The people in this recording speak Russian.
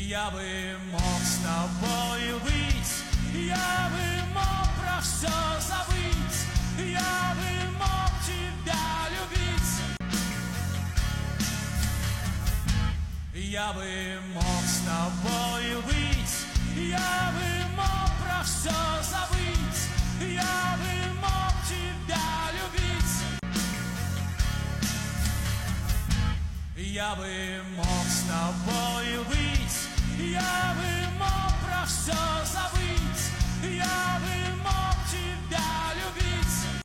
Я бы мог с тобою быть, я бы мог про все забыть, я бы мог тебя любить. Я бы мог с тобою быть, я бы мог про все забыть, я бы мог тебя любить. Я бы мог с тобою быть, я бы мог про все забыть, я бы